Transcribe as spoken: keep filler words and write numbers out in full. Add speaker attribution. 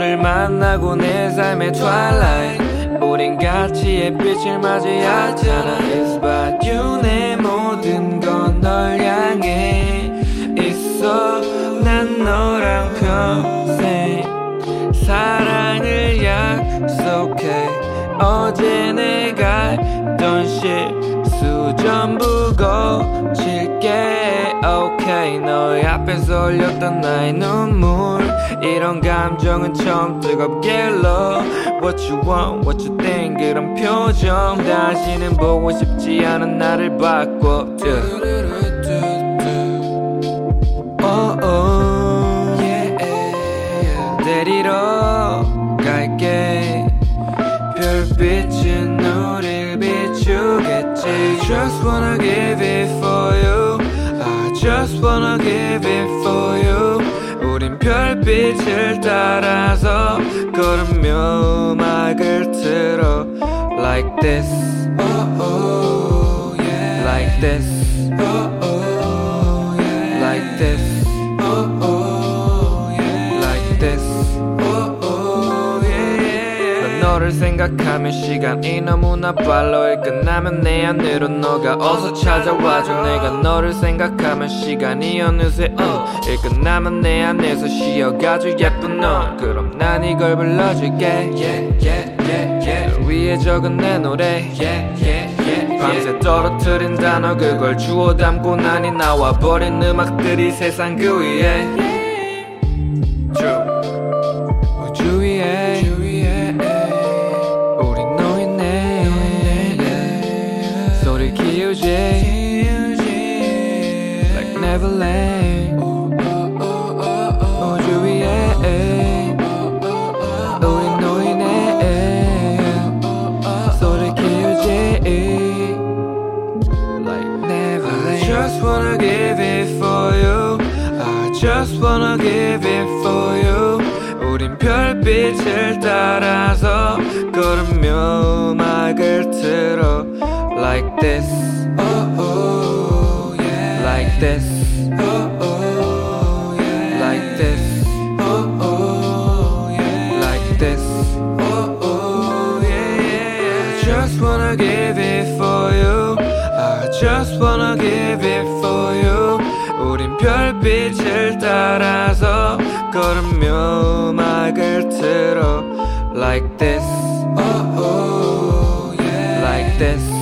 Speaker 1: 너를 만나고 내 삶의 twilight 우린 같이 햇빛을 맞이하잖아 It's about you 내 모든 건 널 향해 있어 난 너랑 평생 사랑을 약속해 어제 내가 했던 실수 전부 고칠게 Okay 너의 앞에서 흘렸던 나의 눈물 이런 감정은 처음 뜨겁게 흘러 What you want, what you think 그런 표정 다시는 보고 싶지 않은 나를 바꿔 oh, oh. Yeah. 데리러 갈게 별빛은 우릴 비추겠지 Just wanna give it for you I just wanna give it for you 우린 별빛을 따라서 걸으며 음악을 틀어 Like this oh, oh, yeah. Like this oh, oh, yeah. Like this oh, oh, yeah. Like this oh, oh, yeah. 난 너를 생각하면 시간이 너무나 빨라 일 끝나면 내 안으로 너가 어서 찾아와줘 내가 너를 생각하면 시간이 어느새 어. 일 끝나면 내 안에서 쉬어가줘 예쁜 너 그럼 난 이걸 불러줄게 yeah, yeah, yeah, yeah. 널 위해 적은 내 노래 yeah, yeah, yeah, 밤새 떨어뜨린 단어 그걸 주워 담고 나니 나와버린 음악들이 세상 그 위에 True 우주 위에 우리 너희네 소리 키우지 Like Neverland Just wanna give it for you I just wanna give it for you 우린 별빛을 따라서 걸으며 음악을 틀어 Like this oh, oh, yeah. Like this oh, oh, yeah. Like this oh, oh, yeah. Like this oh, oh, yeah, yeah. I just wanna give it for you I just wanna give it for you 우린 별빛을 따라서 걸으며 음악을 틀어 Like this oh, oh, yeah. Like this